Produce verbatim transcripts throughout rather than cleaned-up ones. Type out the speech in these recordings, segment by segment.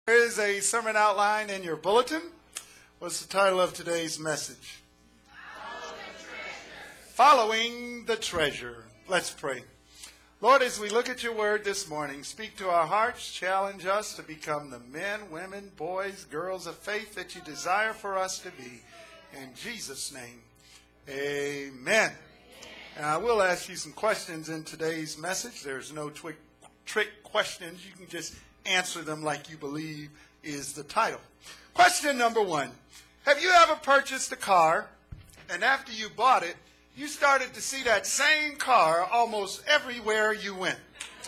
There is a sermon outline in your bulletin. What's the title of today's message? Following the treasure. Let's pray. Lord, as we look at your word this morning, speak to our hearts, challenge us to become the men, women, boys, girls of faith that you desire for us to be. In Jesus' name, amen. And I will ask you some questions in today's message. There's no twi- trick questions. You can just answer them like you believe is the title. Question number one. Have you ever purchased a car, and after you bought it, you started to see that same car almost everywhere you went?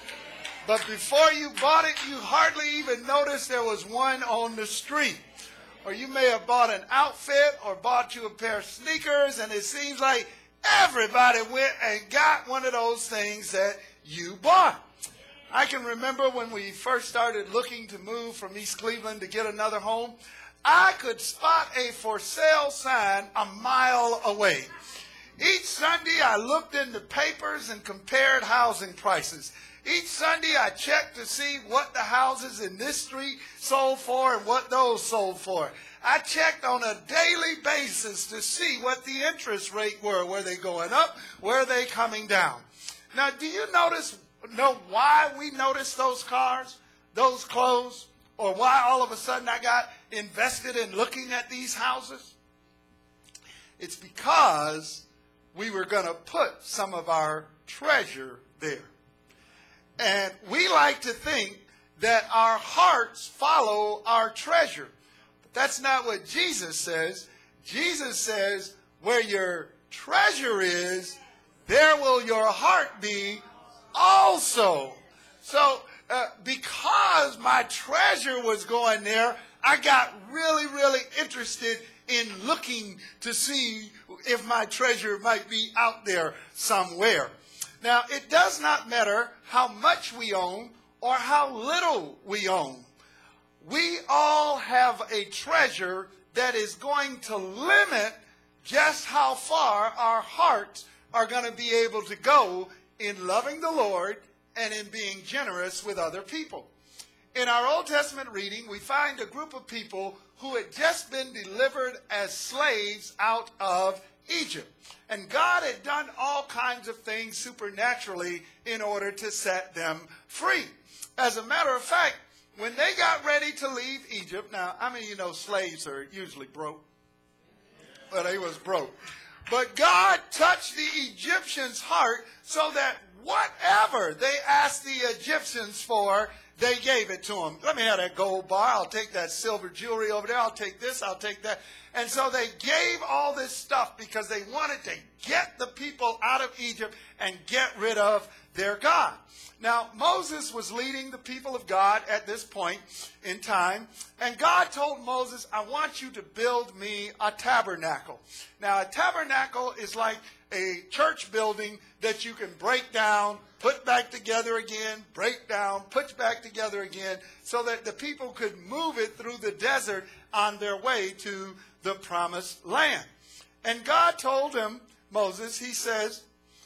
But before you bought it, you hardly even noticed there was one on the street. Or you may have bought an outfit or bought you a pair of sneakers, and it seems like everybody went and got one of those things that you bought. I can remember when we first started looking to move from East Cleveland to get another home, I could spot a for sale sign a mile away. Each Sunday I looked in the papers and compared housing prices. Each Sunday I checked to see what the houses in this street sold for and what those sold for. I checked on a daily basis to see what the interest rate were. Were they going up? Were they coming down? Now, do you notice know why we noticed those cars, those clothes, or why all of a sudden I got invested in looking at these houses? It's because we were going to put some of our treasure there. And we like to think that our hearts follow our treasure. But that's not what Jesus says. Jesus says, where your treasure is, there will your heart be also. So uh, because my treasure was going there, I got really, really interested in looking to see if my treasure might be out there somewhere. Now, it does not matter how much we own or how little we own. We all have a treasure that is going to limit just how far our hearts are going to be able to go in loving the Lord and in being generous with other people. In our Old Testament reading, we find a group of people who had just been delivered as slaves out of Egypt. And God had done all kinds of things supernaturally in order to set them free. As a matter of fact, when they got ready to leave Egypt, now, I mean, you know, slaves are usually broke. But they was broke. But God touched the Egyptians' heart so that whatever they asked the Egyptians for, they gave it to them. Let me have that gold bar. I'll take that silver jewelry over there. I'll take this. I'll take that. And so they gave all this stuff because they wanted to get the people out of Egypt and get rid of their God. Now, Moses was leading the people of God at this point in time, and God told Moses, I want you to build me a tabernacle. Now, a tabernacle is like a church building that you can break down, put back together again, break down, put back together again, so that the people could move it through the desert on their way to the promised land. And God told him, Moses, he says,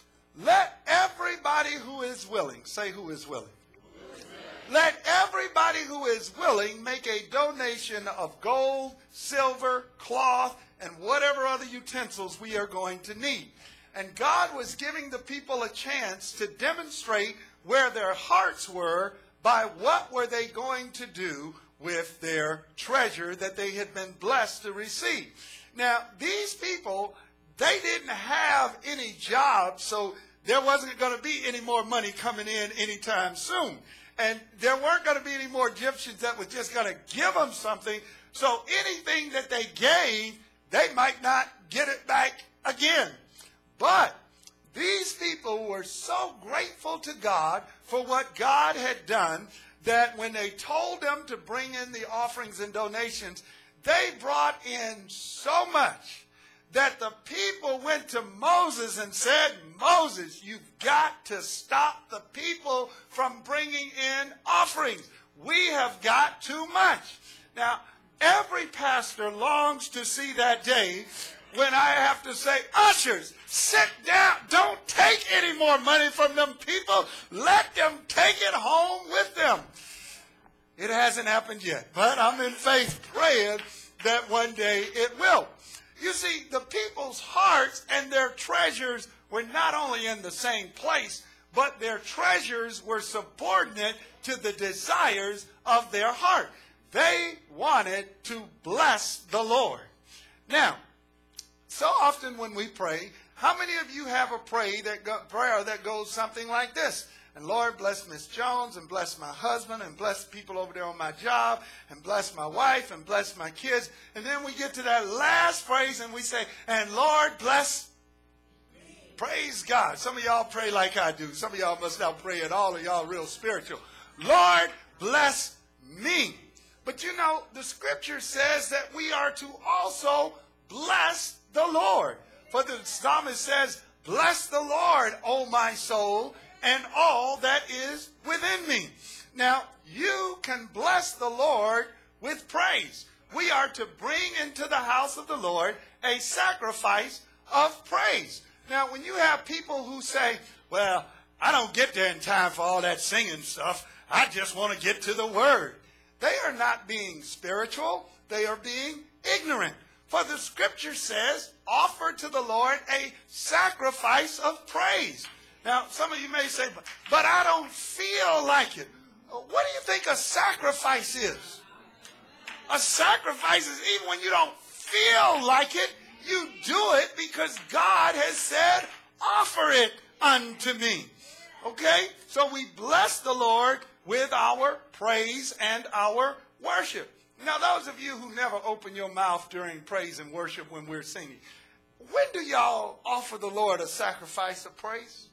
let everybody who is willing, say who is willing. Who is willing. Let everybody who is willing make a donation of gold, silver, cloth, and whatever other utensils we are going to need. And God was giving the people a chance to demonstrate where their hearts were by what were they going to do with their treasure that they had been blessed to receive. Now, these people, they didn't have any jobs, so there wasn't going to be any more money coming in anytime soon. And there weren't going to be any more Egyptians that were just going to give them something. So anything that they gave, they might not get it back again. But these people were so grateful to God for what God had done that when they told them to bring in the offerings and donations, they brought in so much that the people went to Moses and said, Moses, you've got to stop the people from bringing in offerings. We have got too much. Now, every pastor longs to see that day when I have to say, ushers, sit down. Don't take any more money from them people. Let them take it home with them. It hasn't happened yet, but I'm in faith praying that one day it will. You see, the people's hearts and their treasures were not only in the same place, but their treasures were subordinate to the desires of their heart. They wanted to bless the Lord. Now, so often when we pray, how many of you have a pray that go, prayer that goes something like this? And Lord, bless Miss Jones, and bless my husband, and bless people over there on my job, and bless my wife, and bless my kids. And then we get to that last phrase and we say, and Lord, bless me. Praise God. Some of y'all pray like I do. Some of y'all must not pray at all, or y'all real spiritual. Lord, bless me. But you know, the scripture says that we are to also bless the Lord. For the psalmist says, bless the Lord, O my soul, and all that is within me. Now, you can bless the Lord with praise. We are to bring into the house of the Lord a sacrifice of praise. Now, when you have people who say, well, I don't get there in time for all that singing stuff. I just want to get to the word. They are not being spiritual. They are being ignorant. For the scripture says, offer to the Lord a sacrifice of praise. Now, some of you may say, but, but I don't feel like it. What do you think a sacrifice is? A sacrifice is even when you don't feel like it, you do it because God has said, offer it unto me. Okay? So we bless the Lord with our praise and our worship. Now, those of you who never open your mouth during praise and worship when we're singing, when do y'all offer the Lord a sacrifice of praise?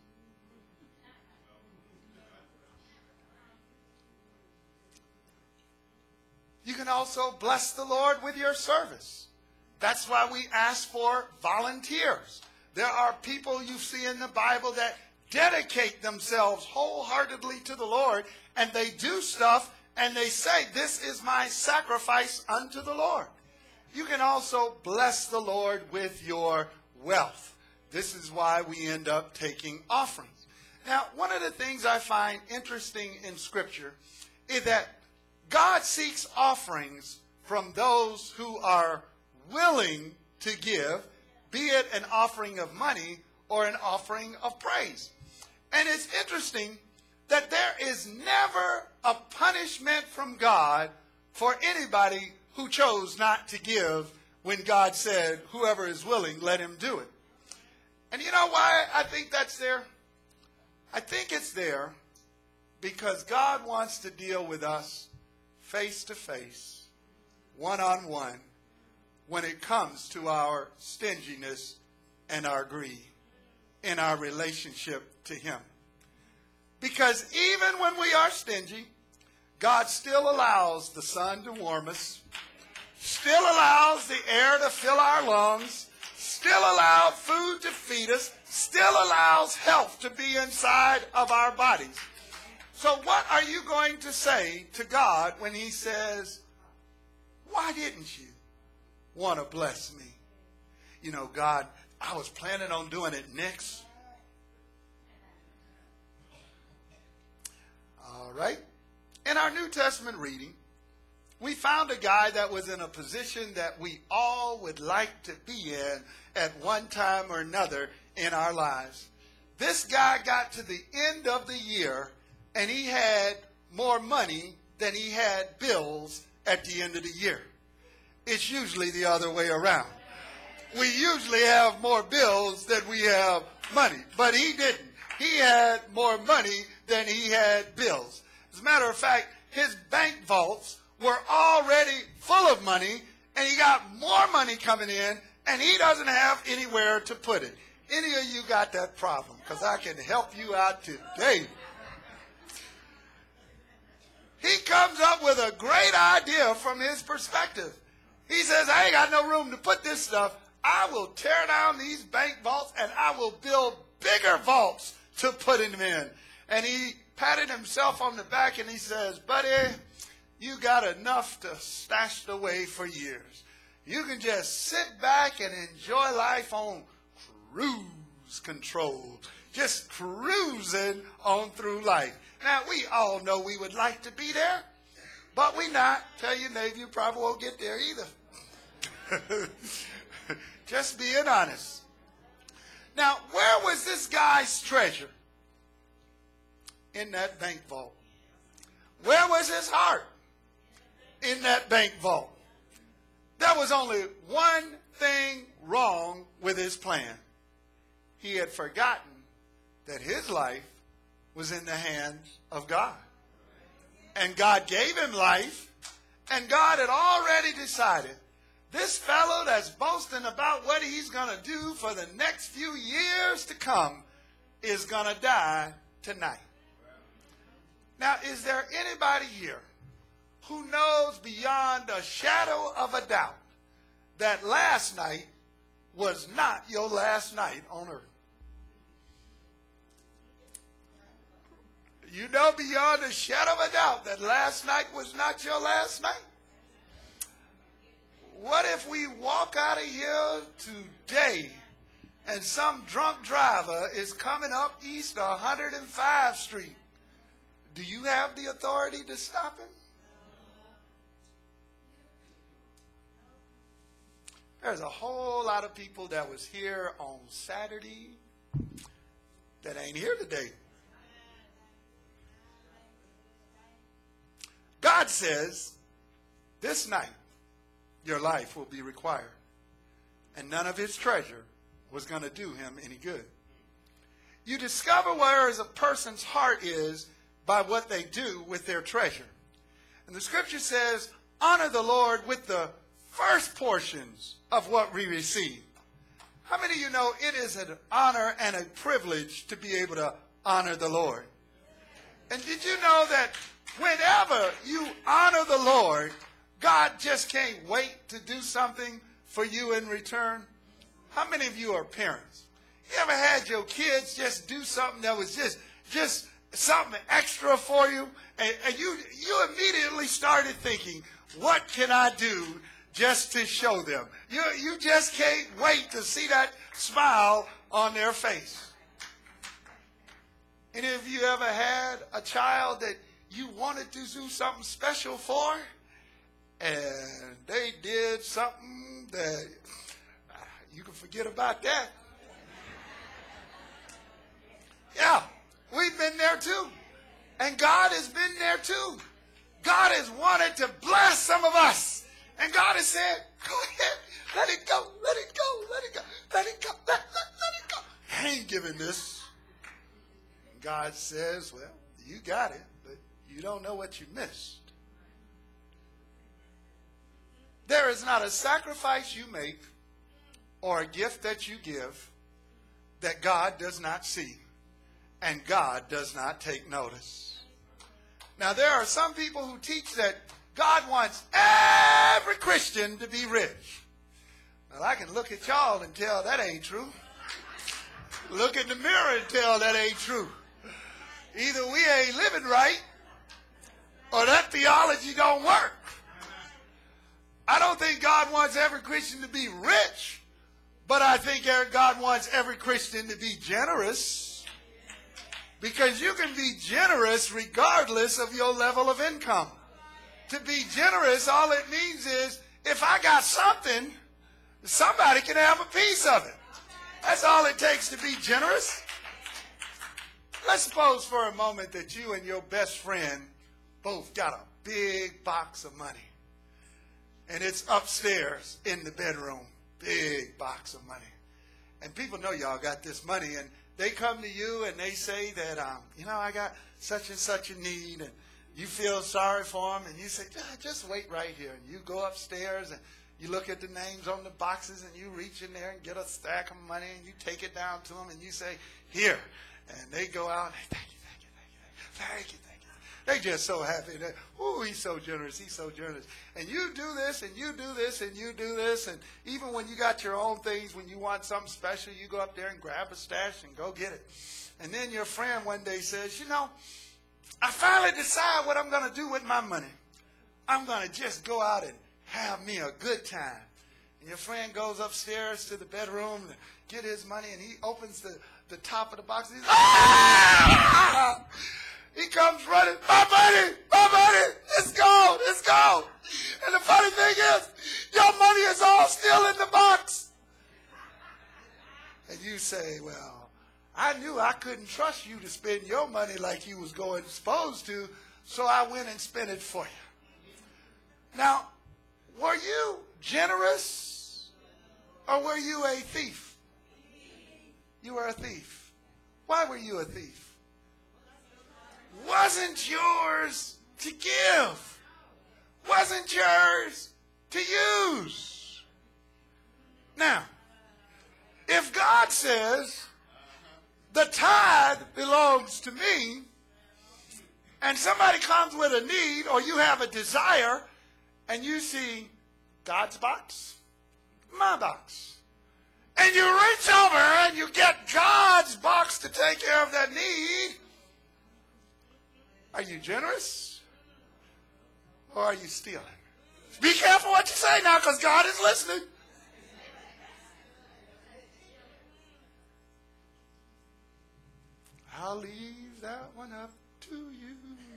You can also bless the Lord with your service. That's why we ask for volunteers. There are people you see in the Bible that dedicate themselves wholeheartedly to the Lord, and they do stuff, and they say, this is my sacrifice unto the Lord. You can also bless the Lord with your wealth. This is why we end up taking offerings. Now, one of the things I find interesting in Scripture is that God seeks offerings from those who are willing to give, be it an offering of money or an offering of praise. And it's interesting that there is never a punishment from God for anybody who chose not to give when God said, whoever is willing, let him do it. And you know why I think that's there? I think it's there because God wants to deal with us face to face, one on one, when it comes to our stinginess and our greed in our relationship to him. Because even when we are stingy, God still allows the sun to warm us, still allows the air to fill our lungs, still allows food to feed us, still allows health to be inside of our bodies. So what are you going to say to God when he says, why didn't you want to bless me? You know, God, I was planning on doing it next. All right. In our New Testament reading, we found a guy that was in a position that we all would like to be in at one time or another in our lives. This guy got to the end of the year and he had more money than he had bills at the end of the year. It's usually the other way around. We usually have more bills than we have money, but he didn't. He had more money than he had bills. As a matter of fact, his bank vaults were already full of money, and he got more money coming in, and he doesn't have anywhere to put it. Any of you got that problem? Because I can help you out today. He comes up with a great idea from his perspective. He says, I ain't got no room to put this stuff. I will tear down these bank vaults and I will build bigger vaults to put him in. And he patted himself on the back and he says, buddy, you got enough to stashed away for years. You can just sit back and enjoy life on cruise control. Just cruising on through life. Now, we all know we would like to be there, But we not. Tell your neighbor you probably won't get there either. Just being honest. Now, where was this guy's treasure? In that bank vault. Where was his heart? In that bank vault. There was only one thing wrong with his plan. He had forgotten that his life was in the hands of God. And God gave him life, and God had already decided this fellow that's boasting about what he's going to do for the next few years to come is going to die tonight. Now, is there anybody here who knows beyond a shadow of a doubt that last night was not your last night on earth? You know beyond a shadow of a doubt that last night was not your last night? What if we walk out of here today and some drunk driver is coming up east of one hundred fifth Street? Do you have the authority to stop him? There's a whole lot of people that was here on Saturday that ain't here today. God says, this night, your life will be required. And none of his treasure was going to do him any good. You discover where a person's heart is by what they do with their treasure. And the scripture says, honor the Lord with the first portions of what we receive. How many of you know it is an honor and a privilege to be able to honor the Lord? And did you know that whenever you honor the Lord, God just can't wait to do something for you in return? How many of you are parents? You ever had your kids just do something that was just, just something extra for you? And, and you, you immediately started thinking, what can I do just to show them? You, you just can't wait to see that smile on their face. Any of you ever had a child that you wanted to do something special for, and they did something that you can forget about that? Yeah, we've been there too. And God has been there too. God has wanted to bless some of us. And God has said, go ahead, let it go, let it go, let it go, let it go, let, let, let it go. I ain't giving this. And God says, well, you got it, but you don't know what you missed. There is not a sacrifice you make or a gift that you give that God does not see and God does not take notice. Now, there are some people who teach that God wants every Christian to be rich. Well, I can look at y'all and tell that ain't true. Look in the mirror and tell that ain't true. Either we ain't living right or that theology don't work. I don't think God wants every Christian to be rich, but I think God wants every Christian to be generous. Because you can be generous regardless of your level of income. To be generous, all it means is if I got something, somebody can have a piece of it. That's all it takes to be generous. Let's suppose for a moment that you and your best friend both got a big box of money. And it's upstairs in the bedroom. Big box of money. And people know y'all got this money, and they come to you and they say that, um, you know, I got such and such a need, and you feel sorry for them, and you say, just wait right here. And you go upstairs and you look at the names on the boxes, and you reach in there and get a stack of money, and you take it down to them, and you say, here. And they go out, and they, thank you, thank you, thank you, thank you, thank you. They're just so happy. That, ooh, he's so generous, he's so generous. And you do this, and you do this, and you do this, and even when you got your own things, when you want something special, you go up there and grab a stash and go get it. And then your friend one day says, you know, I finally decide what I'm going to do with my money. I'm going to just go out and have me a good time. And your friend goes upstairs to the bedroom to get his money, and he opens the, the top of the box. And he's, ah! He comes running, my money, my money, it's gone, it's gone. And the funny thing is, your money is all still in the box. And you say, well, I knew I couldn't trust you to spend your money like you was going supposed to, so I went and spent it for you. Now, were you generous or were you a thief? You were a thief. Why were you a thief? Wasn't yours to give. Wasn't yours to use. Now, if God says the tithe belongs to me, and somebody comes with a need or you have a desire and you see God's box, my box, and you reach over and you get God's box to take care of that need, are you generous or are you stealing? Be careful what you say now, because God is listening. I'll leave that one up to you.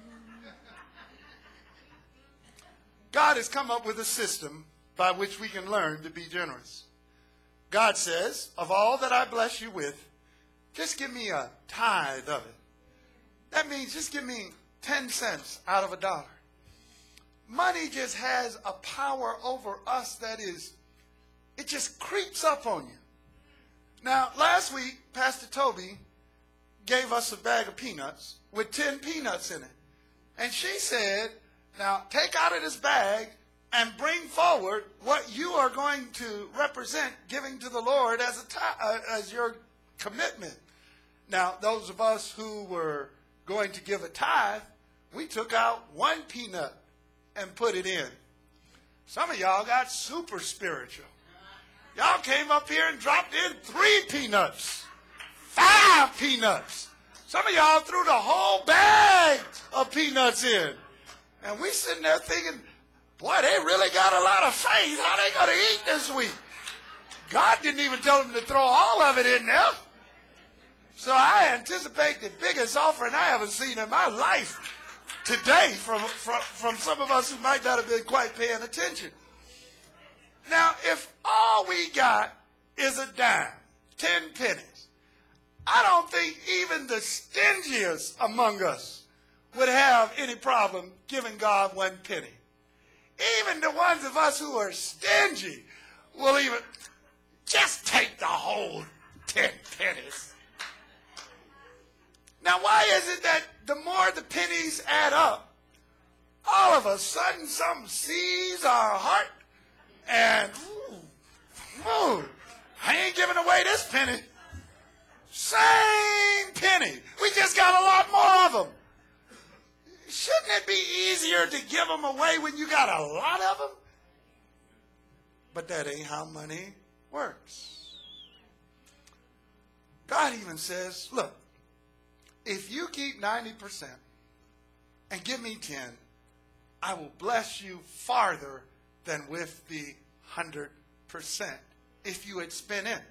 God has come up with a system by which we can learn to be generous. God says, of all that I bless you with, just give me a tithe of it. That means just give me ten cents out of a dollar. Money just has a power over us that is, it just creeps up on you. Now, last week, Pastor Toby gave us a bag of peanuts with ten peanuts in it. And she said, now take out of this bag and bring forward what you are going to represent giving to the Lord as a t- uh, as your commitment. Now, those of us who were going to give a tithe, we took out one peanut and put it in. Some of y'all got super spiritual. Y'all came up here and dropped in three peanuts, five peanuts. Some of y'all threw the whole bag of peanuts in. And we sitting there thinking, boy, they really got a lot of faith. How they going to eat this week? God didn't even tell them to throw all of it in there. So I anticipate the biggest offering I ever seen in my life today from, from, from some of us who might not have been quite paying attention. Now, if all we got is a dime, ten pennies, I don't think even the stingiest among us would have any problem giving God one penny. Even the ones of us who are stingy will even just take the whole ten pennies. Now, why is it that the more the pennies add up, all of a sudden something seizes our heart and, ooh, ooh, I ain't giving away this penny. Same penny. We just got a lot more of them. Shouldn't it be easier to give them away when you got a lot of them? But that ain't how money works. God even says, look, if you keep ninety percent and give me ten, I will bless you farther than with the one hundred percent if you had spent in.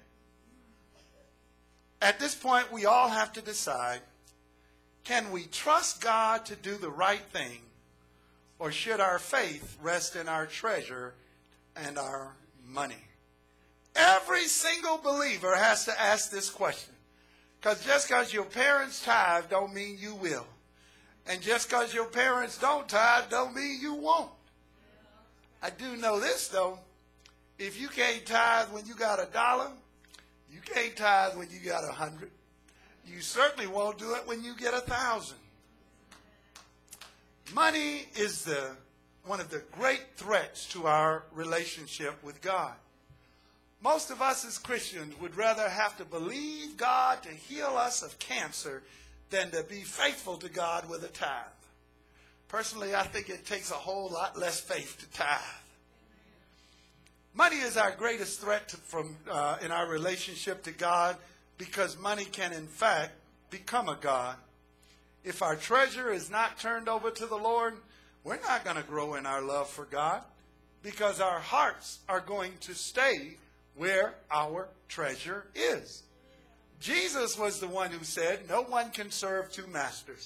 At this point, we all have to decide, can we trust God to do the right thing, or should our faith rest in our treasure and our money? Every single believer has to ask this question. Because just because your parents tithe don't mean you will. And just because your parents don't tithe don't mean you won't. I do know this, though. If you can't tithe when you got a dollar, you can't tithe when you got a hundred. You certainly won't do it when you get a thousand. Money is the one of the great threats to our relationship with God. Most of us as Christians would rather have to believe God to heal us of cancer than to be faithful to God with a tithe. Personally, I think it takes a whole lot less faith to tithe. Money is our greatest threat to, from uh, in our relationship to God, because money can, in fact, become a god. If our treasure is not turned over to the Lord, we're not going to grow in our love for God, because our hearts are going to stay where our treasure is. Jesus was the one who said, no one can serve two masters.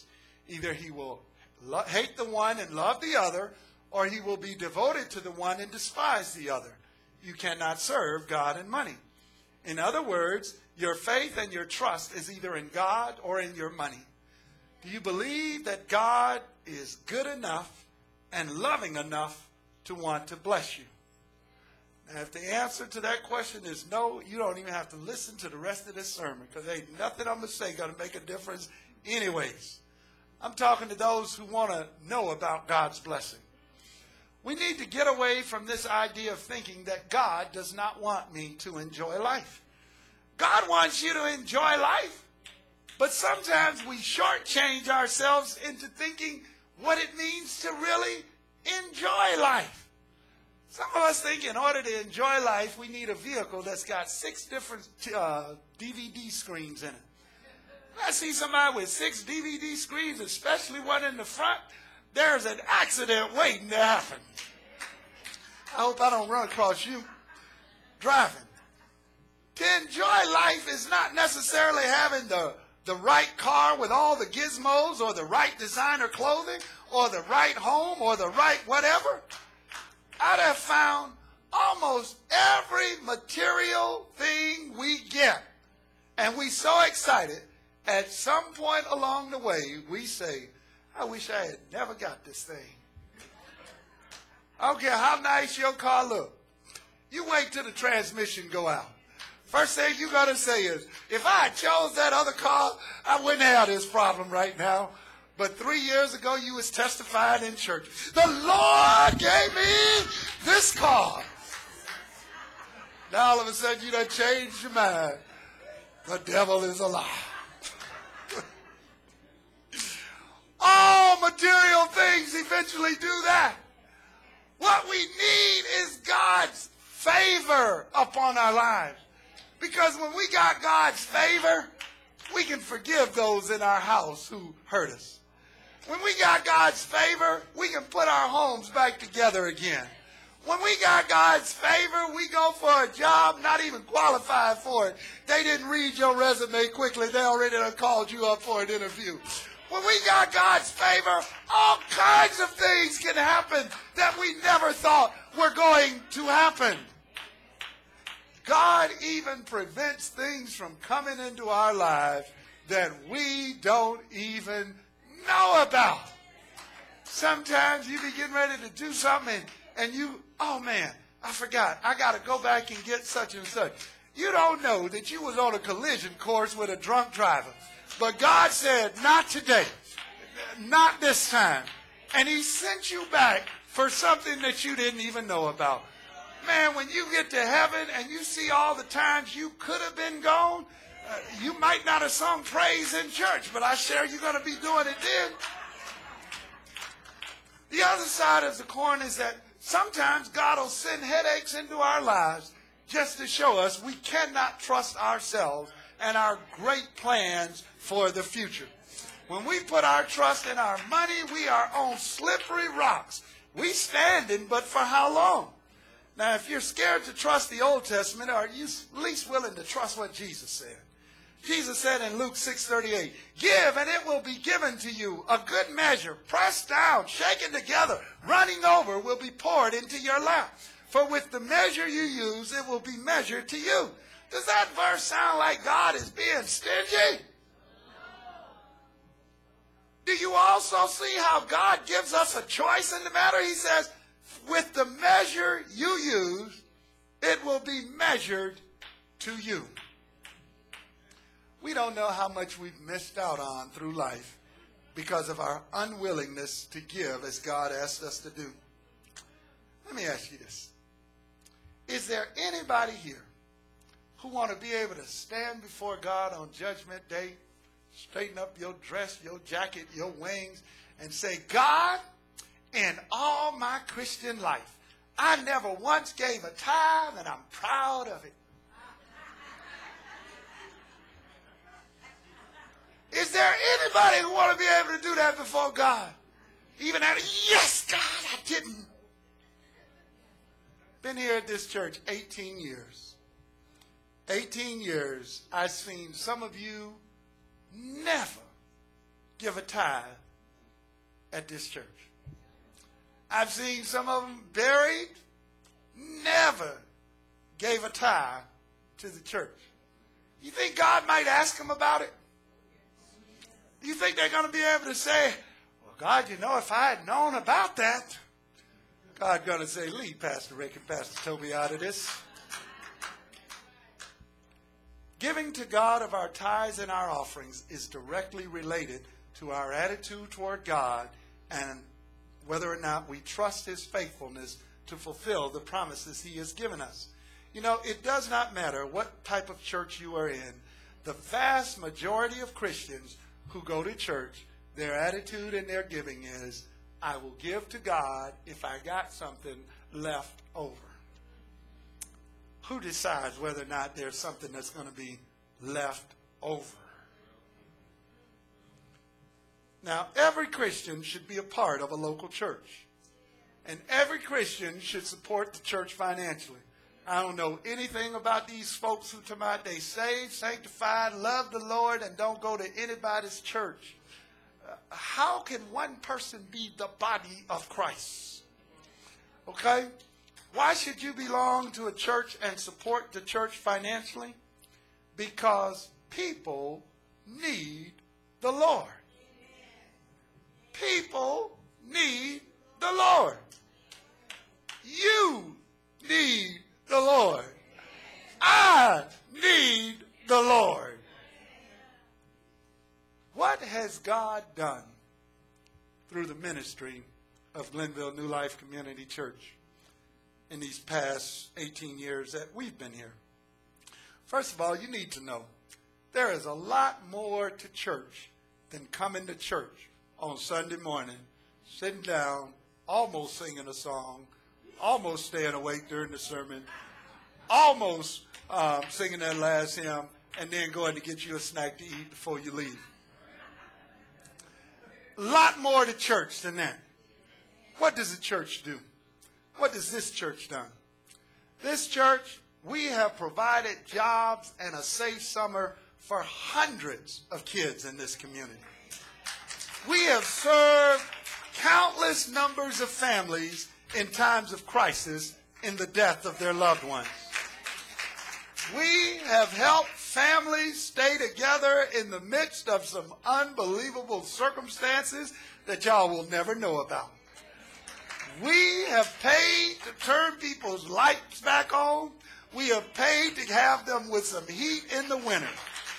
Either he will lo- hate the one and love the other, or he will be devoted to the one and despise the other. You cannot serve God and money. In other words, your faith and your trust is either in God or in your money. Do you believe that God is good enough and loving enough to want to bless you? Now, if the answer to that question is no, you don't even have to listen to the rest of this sermon, because ain't nothing I'm going to say going to make a difference anyways. I'm talking to those who want to know about God's blessing. We need to get away from this idea of thinking that God does not want me to enjoy life. God wants you to enjoy life, but sometimes we shortchange ourselves into thinking what it means to really enjoy life. Some of us think in order to enjoy life, we need a vehicle that's got six different uh, D V D screens in it. I see somebody with six D V D screens, especially one in the front, there's an accident waiting to happen. I hope I don't run across you driving. To enjoy life is not necessarily having the, the right car with all the gizmos, or the right designer clothing, or the right home, or the right whatever. I'd have found almost every material thing we get, and we so excited, at some point along the way, we say, I wish I had never got this thing. I don't care how nice your car look. You wait till the transmission go out. First thing you're going to say is, if I had chose that other car, I wouldn't have this problem right now. But three years ago, you was testifying in church. The Lord gave me this car. Now all of a sudden, you done changed your mind. The devil is a lie. All material things eventually do that. What we need is God's favor upon our lives. Because when we got God's favor, we can forgive those in our house who hurt us. When we got God's favor, we can put our homes back together again. When we got God's favor, we go for a job, not even qualified for it. They didn't read your resume quickly. They already done called you up for an interview. When we got God's favor, all kinds of things can happen that we never thought were going to happen. God even prevents things from coming into our lives that we don't even know about. Sometimes you be getting ready to do something and, and you, oh man, I forgot. I got to go back and get such and such. You don't know that you was on a collision course with a drunk driver. But God said, not today, not this time. And he sent you back for something that you didn't even know about. Man, when you get to heaven and you see all the times you could have been gone, uh, you might not have sung praise in church, but I share you're going to be doing it then. The other side of the coin is that sometimes God will send headaches into our lives just to show us we cannot trust ourselves and our great plans for the future. When we put our trust in our money, we are on slippery rocks. We standing, but for how long? Now, if you're scared to trust the Old Testament, are you at least willing to trust what Jesus said? Jesus said in Luke six thirty-eight, give and it will be given to you, a good measure, pressed down, shaken together, running over, will be poured into your lap. For with the measure you use, it will be measured to you. Does that verse sound like God is being stingy? Do you also see how God gives us a choice in the matter? He says, with the measure you use, it will be measured to you. We don't know how much we've missed out on through life because of our unwillingness to give as God asked us to do. Let me ask you this. Is there anybody here who want to be able to stand before God on Judgment Day, straighten up your dress, your jacket, your wings, and say, God, in all my Christian life, I never once gave a tithe, and I'm proud of it. Is there anybody who want to be able to do that before God? Even at, yes, God, I didn't. Been here at this church eighteen years. eighteen years, I've seen some of you never give a tithe at this church. I've seen some of them buried, never gave a tithe to the church. You think God might ask them about it? Do you think they're going to be able to say, well, God, you know, if I had known about that, God's going to say, leave Pastor Rick and Pastor Toby out of this. Giving to God of our tithes and our offerings is directly related to our attitude toward God and whether or not we trust his faithfulness to fulfill the promises he has given us. You know, it does not matter what type of church you are in. The vast majority of Christians who go to church, their attitude and their giving is, I will give to God if I got something left over. Who decides whether or not there's something that's going to be left over? Now, every Christian should be a part of a local church. And every Christian should support the church financially. I don't know anything about these folks who talk about they saved, sanctified, love the Lord, and don't go to anybody's church. Uh, how can one person be the body of Christ? Okay? Why should you belong to a church and support the church financially? Because people need the Lord. People need the Lord. You need the Lord. I need the Lord. What has God done through the ministry of Glenville New Life Community Church in these past eighteen years that we've been here? First of all, you need to know there is a lot more to church than coming to church on Sunday morning, sitting down, almost singing a song, almost staying awake during the sermon, almost um, singing that last hymn, and then going to get you a snack to eat before you leave. A lot more to church than that. What does the church do? What does this church done? This church, we have provided jobs and a safe summer for hundreds of kids in this community. We have served countless numbers of families in times of crisis in the death of their loved ones. We have helped families stay together in the midst of some unbelievable circumstances that y'all will never know about. We have paid to turn people's lights back on. We have paid to have them with some heat in the winter.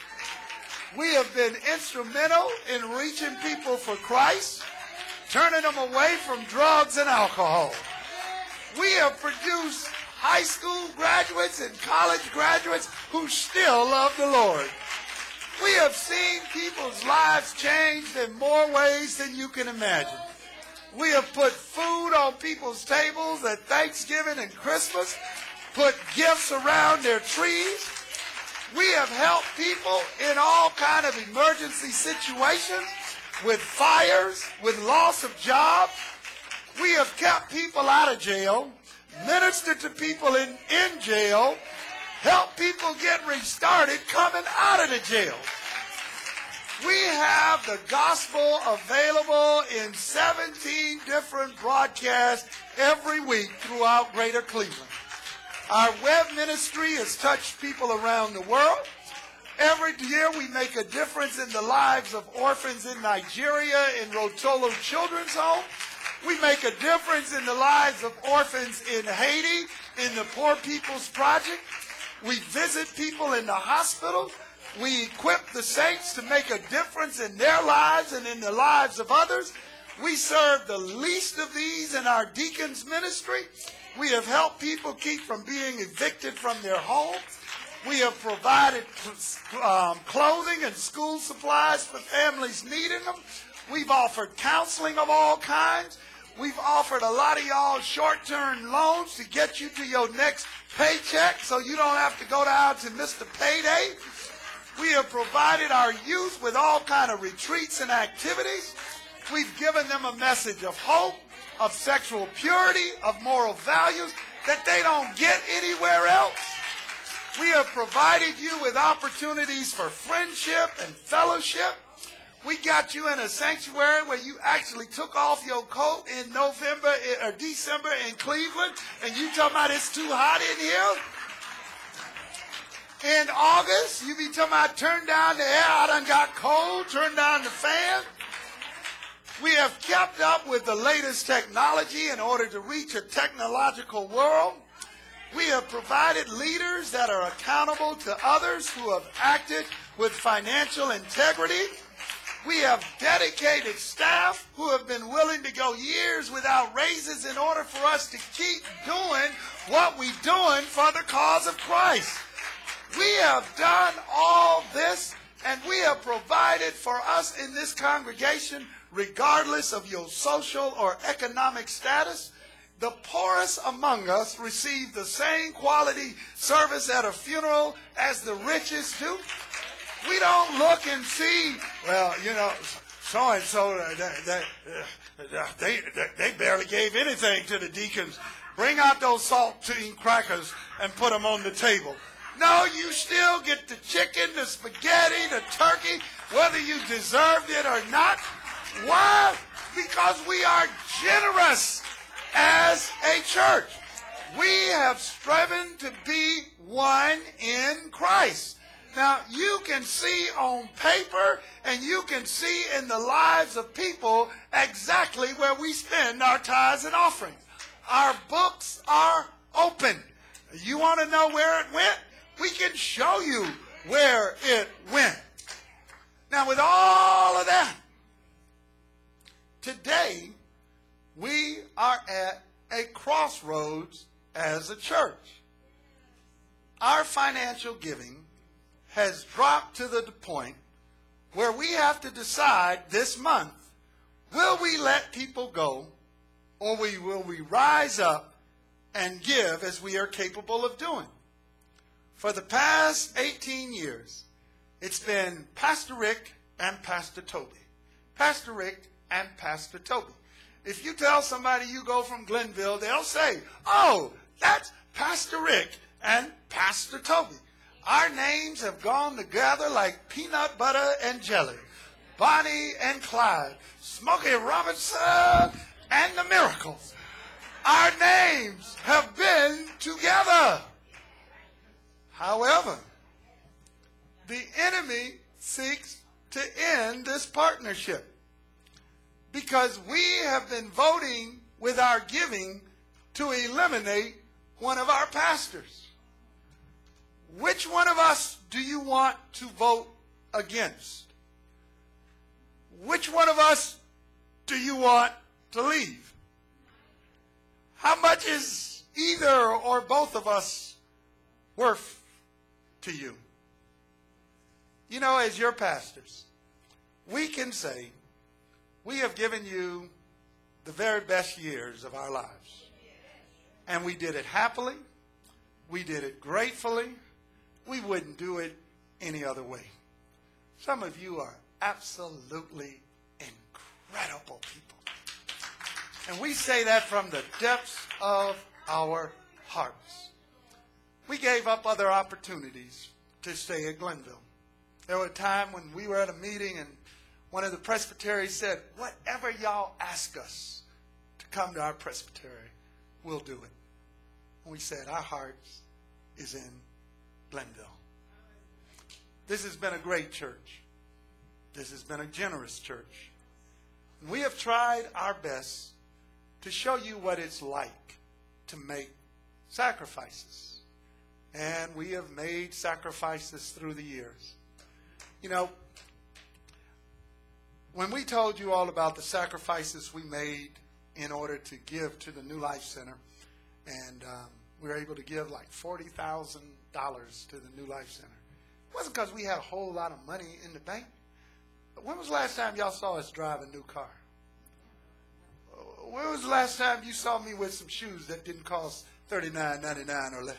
We have been instrumental in reaching people for Christ, turning them away from drugs and alcohol. We have produced high school graduates and college graduates who still love the Lord. We have seen people's lives changed in more ways than you can imagine. We have put food on people's tables at Thanksgiving and Christmas, put gifts around their trees. We have helped people in all kind of emergency situations, with fires, with loss of jobs. We have kept people out of jail, ministered to people in, in jail, helped people get restarted coming out of the jail. We have the gospel available in seventeen different broadcasts every week throughout Greater Cleveland. Our web ministry has touched people around the world. Every year we make a difference in the lives of orphans in Nigeria in Rotolo Children's Home. We make a difference in the lives of orphans in Haiti in the Poor People's Project. We visit people in the hospital. We equip the saints to make a difference in their lives and in the lives of others. We serve the least of these in our deacons ministry. We have helped people keep from being evicted from their homes. We have provided um, clothing and school supplies for families needing them. We've offered counseling of all kinds. We've offered a lot of y'all short-term loans to get you to your next paycheck so you don't have to go down to Mister Payday. We have provided our youth with all kind of retreats and activities. We've given them a message of hope, of sexual purity, of moral values that they don't get anywhere else. We have provided you with opportunities for friendship and fellowship. We got you in a sanctuary where you actually took off your coat in November or December in Cleveland, and you talking about it's too hot in here? In August, you be talking about turn down the air, I done got cold, turn down the fan. We have kept up with the latest technology in order to reach a technological world. We have provided leaders that are accountable to others who have acted with financial integrity. We have dedicated staff who have been willing to go years without raises in order for us to keep doing what we're doing for the cause of Christ. We have done all this, and we have provided for us in this congregation, regardless of your social or economic status. The poorest among us receive the same quality service at a funeral as the richest do. We don't look and see, well, you know, so-and-so, they, they, they, they barely gave anything to the deacons. Bring out those saltine crackers and put them on the table. No, you still get the chicken, the spaghetti, the turkey, whether you deserved it or not. Why? Because we are generous as a church. We have striven to be one in Christ. Now, you can see on paper and you can see in the lives of people exactly where we spend our tithes and offerings. Our books are open. You want to know where it went? We can show you where it went. Now, with all of that, today we are at a crossroads as a church. Our financial giving has dropped to the point where we have to decide this month, will we let people go, or we, will we rise up and give as we are capable of doing? For the past eighteen years, it's been Pastor Rick and Pastor Toby. Pastor Rick and Pastor Toby. If you tell somebody you go from Glenville, they'll say, oh, that's Pastor Rick and Pastor Toby. Our names have gone together like peanut butter and jelly. Bonnie and Clyde, Smokey Robinson and the Miracles. Our names have been together. However, the enemy seeks to end this partnership because we have been voting with our giving to eliminate one of our pastors. Which one of us do you want to vote against? Which one of us do you want to leave? How much is either or both of us worth to you? You know, as your pastors, we can say we have given you the very best years of our lives. And we did it happily. We did it gratefully. We wouldn't do it any other way. Some of you are absolutely incredible people. And we say that from the depths of our hearts. We gave up other opportunities to stay at Glenville. There were a time when we were at a meeting and one of the presbyteries said, whatever y'all ask us to come to our presbytery, we'll do it. And we said, our hearts is in Glenville. This has been a great church. This has been a generous church. We have tried our best to show you what it's like to make sacrifices. And we have made sacrifices through the years. You know, when we told you all about the sacrifices we made in order to give to the New Life Center, and um, we were able to give like forty thousand dollars to the New Life Center, it wasn't because we had a whole lot of money in the bank. But when was the last time y'all saw us drive a new car? When was the last time you saw me with some shoes that didn't cost thirty-nine ninety-nine or less?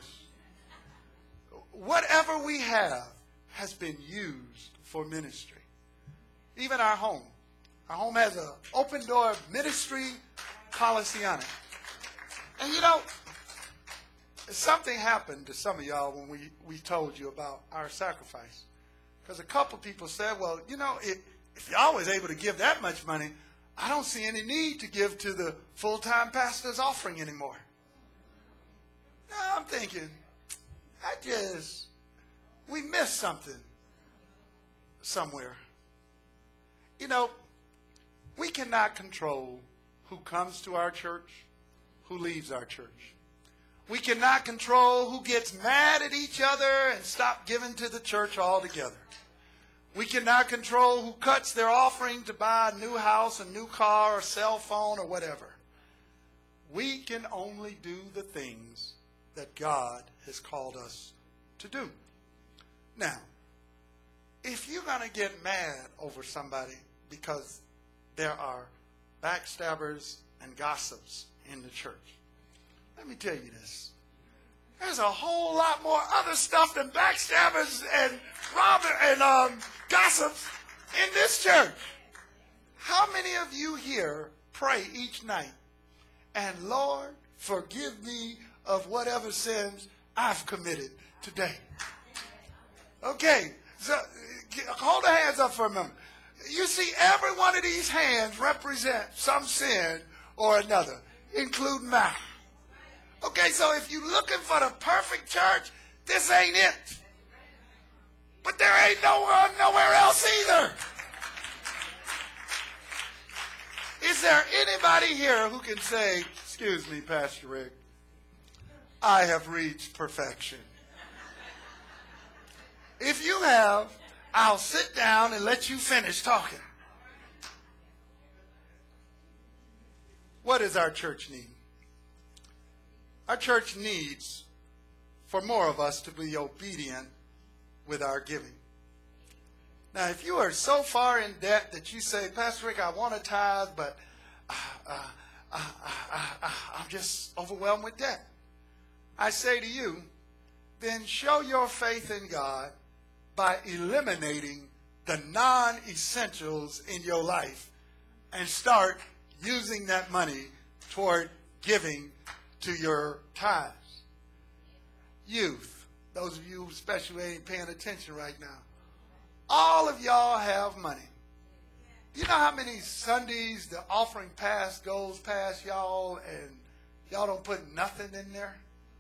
Whatever we have has been used for ministry. Even our home. Our home has an open door ministry policy on it. And you know, something happened to some of y'all when we, we told you about our sacrifice. Because a couple people said, well, you know, it, if y'all was able to give that much money, I don't see any need to give to the full-time pastor's offering anymore. Now I'm thinking, I just, we missed something somewhere. You know, we cannot control who comes to our church, who leaves our church. We cannot control who gets mad at each other and stop giving to the church altogether. We cannot control who cuts their offering to buy a new house, a new car, a cell phone, or whatever. We can only do the things that God has called us to do. Now, if you're going to get mad over somebody because there are backstabbers and gossips in the church, let me tell you this. There's a whole lot more other stuff than backstabbers and robbers and um, gossips in this church. How many of you here pray each night, and Lord, forgive me of whatever sins I've committed today? Okay, so hold the hands up for a moment. You see, every one of these hands represents some sin or another, including mine. Okay, so if you're looking for the perfect church, this ain't it. But there ain't nowhere, nowhere else either. Is there anybody here who can say, excuse me, Pastor Rick, I have reached perfection? If you have, I'll sit down and let you finish talking. What does our church need? Our church needs for more of us to be obedient with our giving. Now, if you are so far in debt that you say, Pastor Rick, I want to tithe, but uh, uh, uh, uh, uh, I'm just overwhelmed with debt, I say to you, then show your faith in God by eliminating the non-essentials in your life and start using that money toward giving to your tithes. Youth, those of you especially ain't paying attention right now, all of y'all have money. You know how many Sundays the offering pass goes past y'all and y'all don't put nothing in there?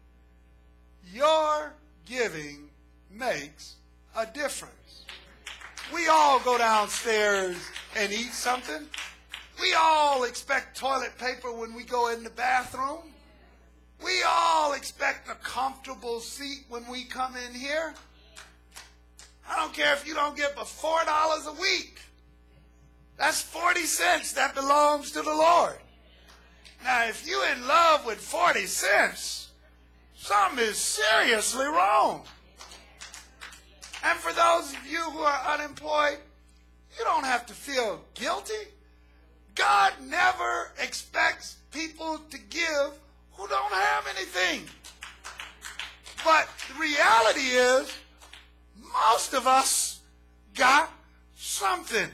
Your giving makes a difference. We all go downstairs and eat something. We all expect toilet paper when we go in the bathroom. We all expect a comfortable seat when we come in here. I don't care if you don't get but four dollars a week. That's forty cents that belongs to the Lord. Now, if you're in love with forty cents, something is seriously wrong. And for those of you who are unemployed, you don't have to feel guilty. God never expects people to give who don't have anything. But the reality is, most of us got something.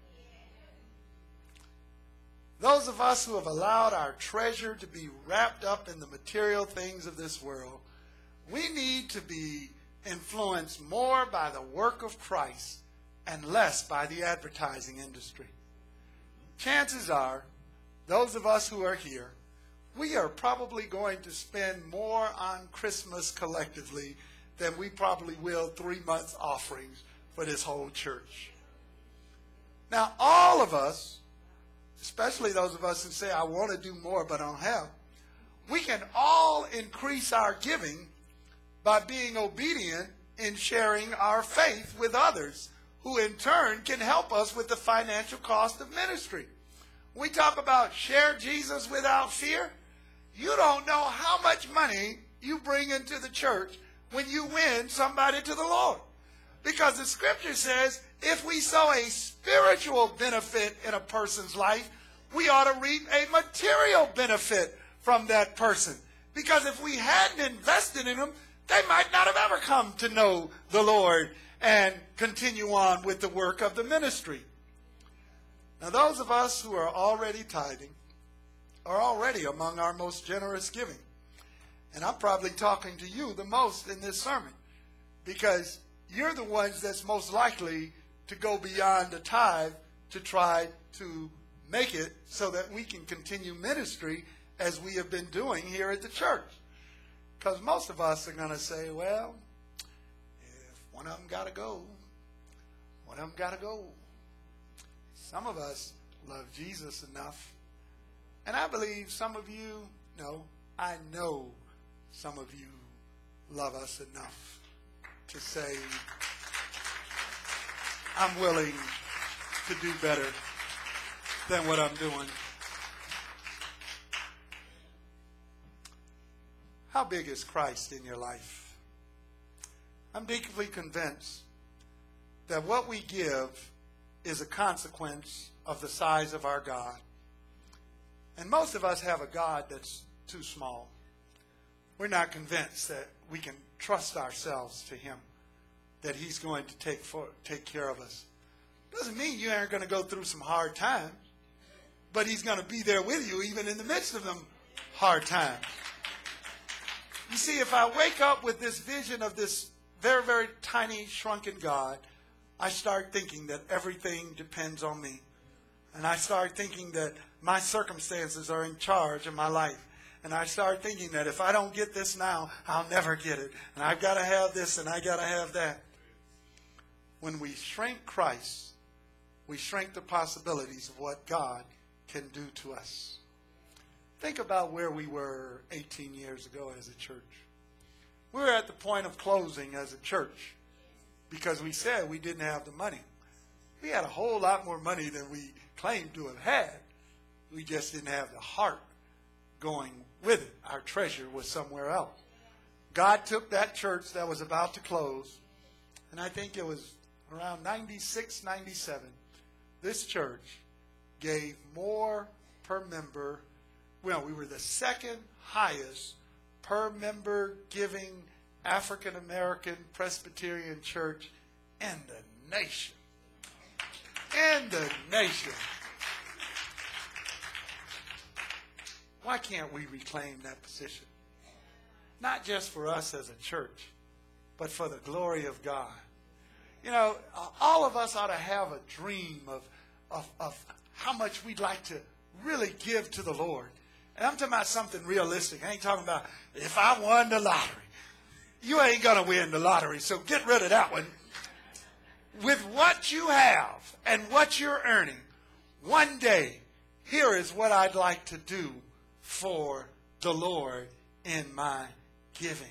Those of us who have allowed our treasure to be wrapped up in the material things of this world, we need to be influenced more by the work of Christ and less by the advertising industry. Chances are, those of us who are here, we are probably going to spend more on Christmas collectively than we probably will three months offerings for this whole church. Now, all of us, especially those of us who say, I want to do more but I don't have, we can all increase our giving by being obedient in sharing our faith with others, who in turn can help us with the financial cost of ministry. We talk about share Jesus without fear. You don't know how much money you bring into the church when you win somebody to the Lord. Because the scripture says, if we sow a spiritual benefit in a person's life, we ought to reap a material benefit from that person. Because if we hadn't invested in them, they might not have ever come to know the Lord and continue on with the work of the ministry. Now, those of us who are already tithing are already among our most generous giving. And I'm probably talking to you the most in this sermon, because you're the ones that's most likely to go beyond the tithe to try to make it so that we can continue ministry as we have been doing here at the church. Because most of us are going to say, well, if one of them got to go, one of them got to go. Some of us love Jesus enough. And I believe some of you, no, I know some of you love us enough to say, I'm willing to do better than what I'm doing. How big is Christ in your life? I'm deeply convinced that what we give is a consequence of the size of our God. And most of us have a God that's too small. We're not convinced that we can trust ourselves to him, that he's going to take for, take care of us. Doesn't mean you aren't going to go through some hard times, but he's going to be there with you even in the midst of them hard times. You see, if I wake up with this vision of this very, very tiny, shrunken God, I start thinking that everything depends on me. And I start thinking that my circumstances are in charge of my life. And I start thinking that if I don't get this now, I'll never get it. And I've got to have this and I've got to have that. When we shrink Christ, we shrink the possibilities of what God can do to us. Think about where we were eighteen years ago as a church. We were at the point of closing as a church because we said we didn't have the money. We had a whole lot more money than we claimed to have had. We just didn't have the heart going with it. Our treasure was somewhere else. God took that church that was about to close, and I think it was around ninety-six, ninety-seven. This church gave more per member. Well, we were the second highest per member giving African American Presbyterian church in the nation. In the nation. Why can't we reclaim that position? Not just for us as a church, but for the glory of God. You know, all of us ought to have a dream of, of, of how much we'd like to really give to the Lord. And I'm talking about something realistic. I ain't talking about if I won the lottery. You ain't going to win the lottery, so get rid of that one. With what you have and what you're earning, one day, here is what I'd like to do for the Lord in my giving.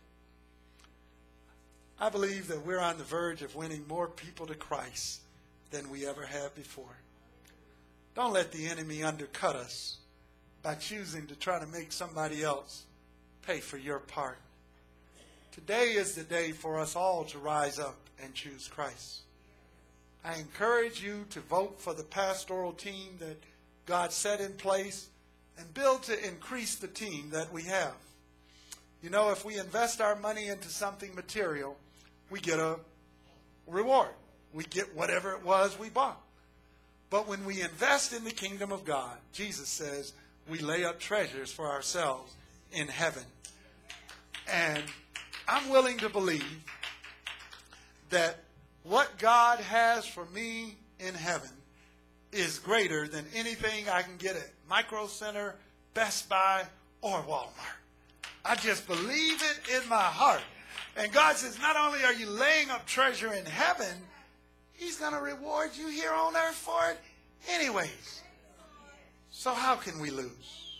I believe that we're on the verge of winning more people to Christ than we ever have before. Don't let the enemy undercut us by choosing to try to make somebody else pay for your part. Today is the day for us all to rise up and choose Christ. I encourage you to vote for the pastoral team that God set in place and build to increase the team that we have. You know, if we invest our money into something material, we get a reward. We get whatever it was we bought. But when we invest in the kingdom of God, Jesus says we lay up treasures for ourselves in heaven. And I'm willing to believe that what God has for me in heaven is greater than anything I can get at Micro Center, Best Buy, or Walmart. I just believe it in my heart. And God says, not only are you laying up treasure in heaven, he's going to reward you here on earth for it anyways. So how can we lose?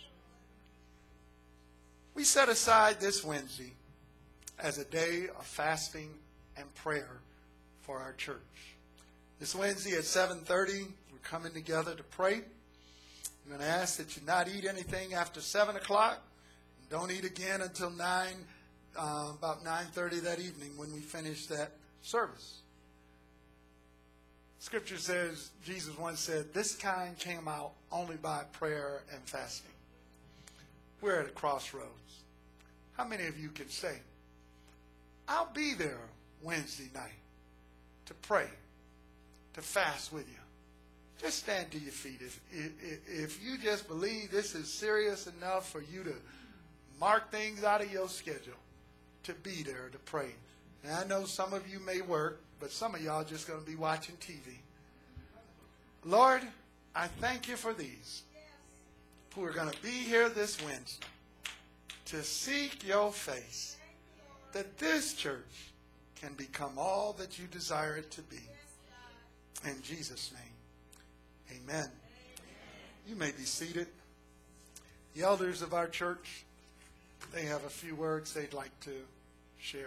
We set aside this Wednesday as a day of fasting and prayer for our church. This Wednesday at seven thirty, we're coming together to pray. I'm going to ask that you not eat anything after seven o'clock. Don't eat again until nine, uh, about nine thirty that evening when we finish that service. Scripture says, Jesus once said, this kind came out only by prayer and fasting. We're at a crossroads. How many of you can say, I'll be there Wednesday night to pray, to fast with you? Just stand to your feet. If, if, if you just believe this is serious enough for you to mark things out of your schedule to be there to pray. And I know some of you may work, but some of y'all just going to be watching T V. Lord, I thank you for these who are going to be here this Wednesday to seek your face, that this church can become all that you desire it to be. In Jesus' name, amen. You may be seated. The elders of our church, they have a few words they'd like to share.